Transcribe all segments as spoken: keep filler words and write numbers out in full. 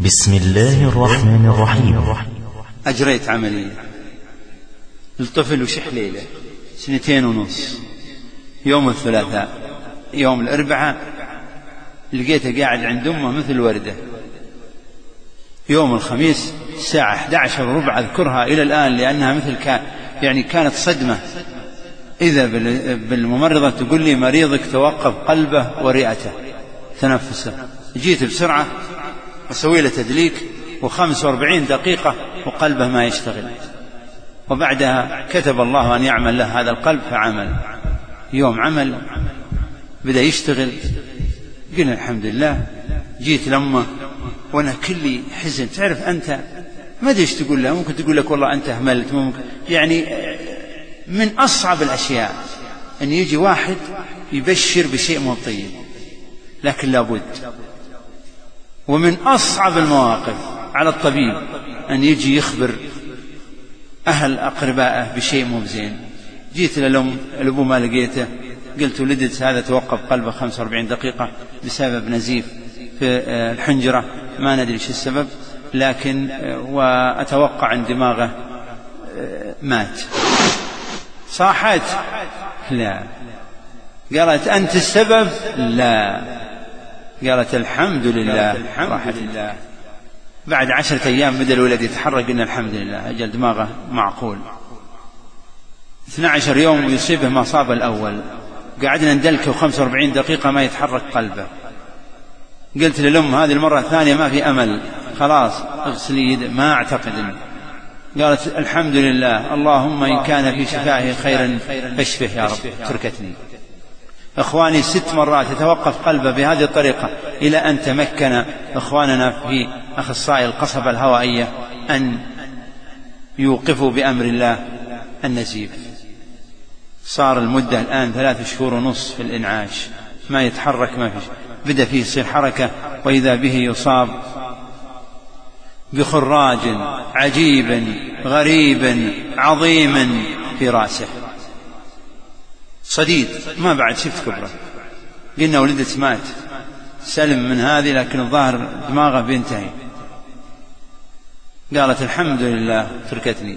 بسم الله الرحمن الرحيم. أجريت عملية الطفل وشح ليلة سنتين ونص. يوم الثلاثاء يوم الأربعاء لقيته قاعد عند أمه مثل وردة. يوم الخميس الساعة أحد عشر وربع أذكرها إلى الآن لأنها مثل كان يعني كانت صدمة. إذا بالممرضة تقول لي مريضك توقف قلبه ورئته تنفسه. جيت بسرعة أسوي له تدليك وخمس واربعين دقيقة وقلبه ما يشتغل، وبعدها كتب الله أن يعمل له هذا القلب فعمل. يوم عمل بدأ يشتغل، قلنا الحمد لله. جيت لما وأنا كلي حزن. تعرف أنت ما أدري إيش تقول له، ممكن تقول لك والله أنت أهملت، ممكن يعني من أصعب الأشياء أن يجي واحد يبشر بشيء مو طيب، لكن لابد. ومن أصعب المواقف على الطبيب أن يجي يخبر أهل أقربائه بشيء مو زين. جيت للأم الأبو ما لقيته، قلت ولدت هذا توقف قلبه خمس واربعين دقيقة بسبب نزيف في الحنجرة، ما ندري شو السبب، لكن وأتوقع أن دماغه مات. صاحت؟ لا. قالت أنت السبب؟ لا. قالت الحمد لله راحت لله. بعد عشرة أيام بدأ الولد يتحرك، قلنا الحمد لله أجل دماغه معقول. اثني عشر يوم يصيبه ما صاب الأول، قعدنا ندلكه خمس واربعين دقيقة ما يتحرك قلبه. قلت للأم هذه المرة الثانية ما في أمل، خلاص اغسلي يده، ما أعتقد إنه. قالت الحمد لله اللهم إن كان في شفائه خيرا فاشفه يا رب. تركتني. إخواني ست مرات يتوقف قلبه بهذه الطريقة إلى أن تمكن إخواننا في أخصائي القصبة الهوائية أن يوقفوا بأمر الله النزيف. صار المدة الآن ثلاث شهور ونص في الإنعاش، ما يتحرك، ما فيش. بدأ فيه يصير حركة وإذا به يصاب بخراج عجيب غريب عظيم في رأسه صديد، ما بعد شفت كبره. قلنا ولدت مات سلم من هذه، لكن الظاهر دماغه بينتهي. قالت الحمد لله تركتني.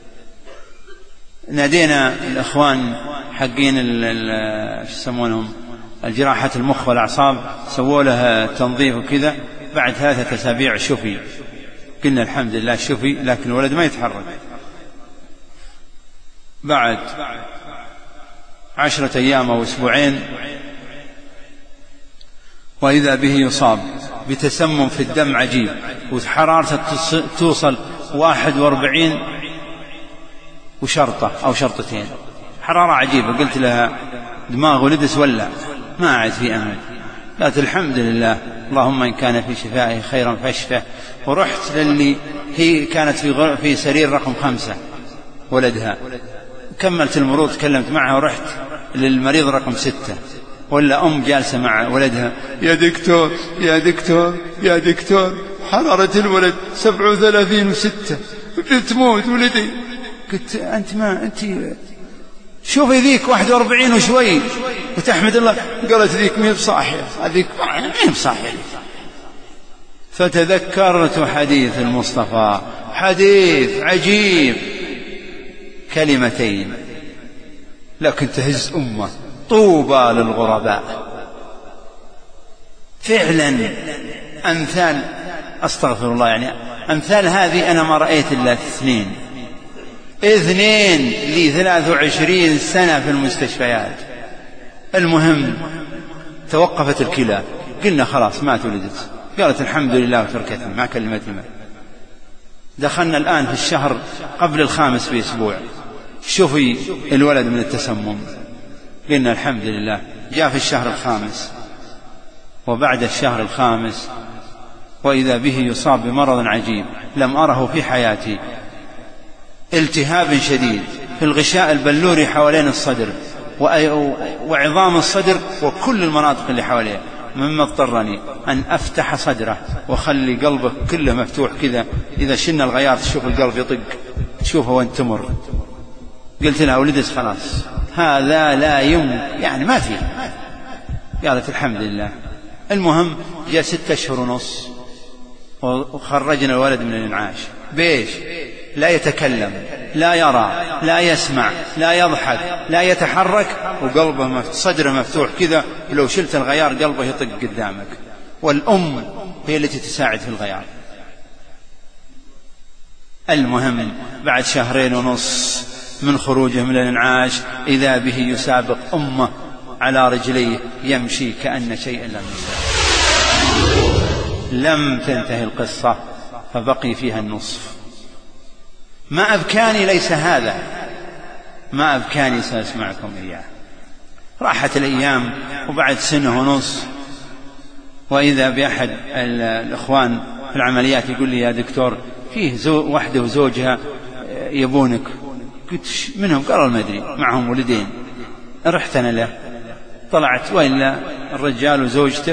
نادينا الأخوان حقين شو يسمونهم الجراحة المخ والأعصاب، سووا لها تنظيف وكذا. بعد ثلاثة أسابيع شفي. قلنا الحمد لله شفي، لكن الولد ما يتحرك. بعد عشرة أيام أو أسبوعين وإذا به يصاب بتسمم في الدم عجيب، وحرارته توصل واحد واربعين وشرطة أو شرطتين، حرارة عجيبة. قلت لها دماغ ولدس ولا ما عاد في أمل. قالت الحمد لله اللهم إن كان في شفائه خيرا فاشفه. ورحت للي هي كانت في, في سرير رقم خمسة ولدها، كملت المرور تكلمت معها ورحت للمريض رقم ستة، ولا أم جالسة مع ولدها، يا دكتور يا دكتور يا دكتور حرارة الولد سبعة وثلاثين وستة تموت ولدي. قلت أنت ما أنت شوفي ذيك واحد واربعين وشوي وتحمد الله. قالت ذيك مين بصاحية، هذيك مين بصاحية. فتذكرت حديث المصطفى، حديث عجيب، كلمتين لكن تهز أمة، طوبى للغرباء. فعلا أمثال أستغفر الله يعني أمثال هذه أنا ما رأيت إلا اثنين اثنين لي ثلاث وعشرين سنة في المستشفيات. المهم توقفت الكلى، قلنا خلاص ما تولدت. قالت الحمد لله وتركتني مع كلمتي. ما دخلنا الآن في الشهر قبل الخامس بأسبوع، شوفي الولد من التسمم. قلنا الحمد لله. جاء في الشهر الخامس، وبعد الشهر الخامس وإذا به يصاب بمرض عجيب لم أره في حياتي، التهاب شديد في الغشاء البلوري حوالين الصدر وعظام الصدر وكل المناطق اللي حواليه، مما اضطرني أن أفتح صدره وخلي قلبه كله مفتوح كذا. إذا شلنا الغيار تشوف القلب يطق، تشوفه وانت تمر. قلت لها ولدت خلاص هذا لا يوم يعني ما فيه. قالت الحمد لله. المهم جاء ستة أشهر ونص وخرجنا الولد من الإنعاش بيش؟ لا يتكلم، لا يرى، لا يسمع، لا يضحك، لا يتحرك، وقلبه مفتوح، صدره مفتوح كذا، لو شلت الغيار قلبه يطق قدامك. والأم هي التي تساعد في الغيار. المهم بعد شهرين ونص من خروجه من الإنعاش إذا به يسابق أمه على رجليه يمشي كأن شيئا لم يسابق. لم تنتهي القصة فبقي فيها النصف. ما أبكاني ليس هذا، ما أبكاني سأسمعكم إياه. راحت الأيام وبعد سنة ونص وإذا بأحد الإخوان في العمليات يقول لي: يا دكتور فيه زو وحده وزوجها يبونك. قلت: منهم؟ قال: ما أدري، معهم ولدين. رحت أنا له، طلعت وإلا الرجال وزوجته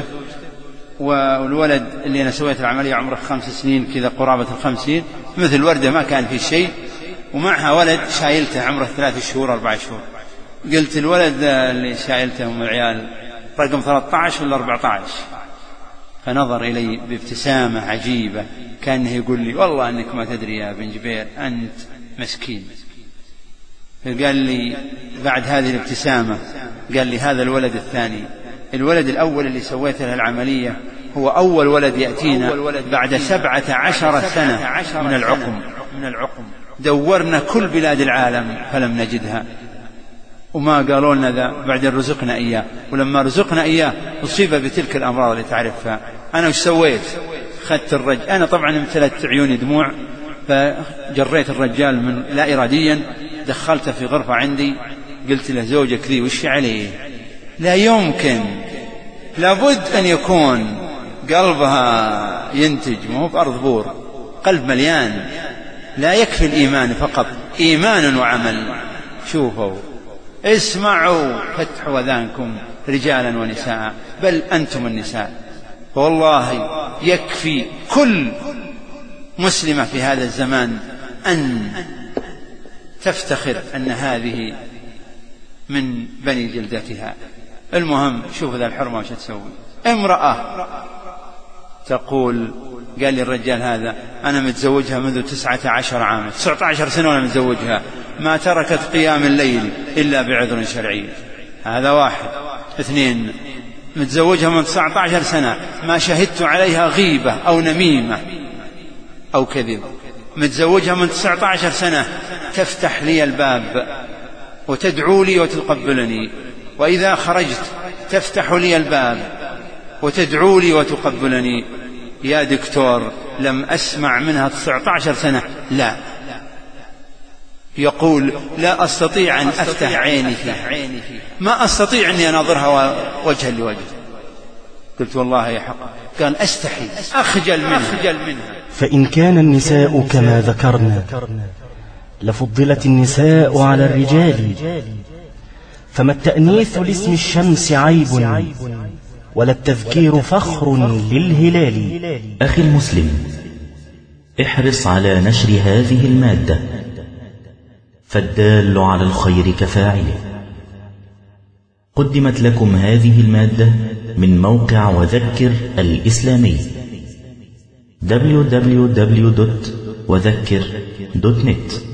والولد اللي أنا سويت العملية عمره خمس سنين كذا قرابة الخمسين، مثل وردة ما كان في شيء، ومعها ولد شايلته عمره ثلاث شهور أربع شهور. قلت: الولد اللي شايلته من العيال رقم ثلاثة عشر ولا أربعة عشر؟ فنظر إلي بابتسامة عجيبة كأنه يقول لي: والله أنك ما تدري يا بن جبير، أنت مسكين. فقال لي بعد هذه الابتسامة، قال لي: هذا الولد الثاني. الولد الأول اللي سويت له العملية هو أول ولد يأتينا بعد سبعة عشر سنة من العقم. من العقم دورنا كل بلاد العالم فلم نجدها، وما قالوا لنا ذا، بعد رزقنا إياه. ولما رزقنا إياه أصيب بتلك الأمراض اللي تعرفها. أنا وش سويت؟ خدت الرجل، أنا طبعا امتلت عيوني دموع، فجريت الرجال من لا إراديا، دخلته في غرفة عندي، قلت له: زوجك ذي وش عليه؟ لا يمكن، لابد أن يكون قلبها ينتج، ما هو بأرض بور، قلب مليان. لا يكفي الإيمان فقط، إيمان وعمل. شوفوا، اسمعوا، فتحوا أذانكم رجالا ونساء، بل أنتم النساء. والله يكفي كل مسلمة في هذا الزمان أن تفتخر أن هذه من بني جلدتها. المهم شوف ذا الحرمة وش تسوي. امرأة تقول: قال لي الرجال هذا: أنا متزوجها منذ تسعة عشر عاما، تسعة عشر سنة وأنا متزوجها، ما تركت قيام الليل إلا بعذر شرعي. هذا واحد. اثنين، متزوجها من تسعة عشر سنة ما شهدت عليها غيبة أو نميمة أو كذب. متزوجها من تسعة عشر سنة تفتح لي الباب وتدعو لي وتقبلني، وإذا خرجت تفتح لي الباب وتدعو لي وتقبلني. يا دكتور لم أسمع منها تسعة عشر سنة لا. يقول: لا أستطيع أن أفتح عيني فيها، ما أستطيع أني أناظرها وجها لوجه. قلت: والله يا حق. قال: أستحي، أخجل منها. فإن كان النساء كما ذكرنا لفضلت النساء على الرجال، فما التأنيث لاسم الشمس عيب، ولا التذكير فخر للهلال. أخي المسلم، احرص على نشر هذه المادة، فالدال على الخير كفاعله. قدمت لكم هذه المادة من موقع وذكر الإسلامي دبليو دبليو دبليو دوت وذكر دوت نت.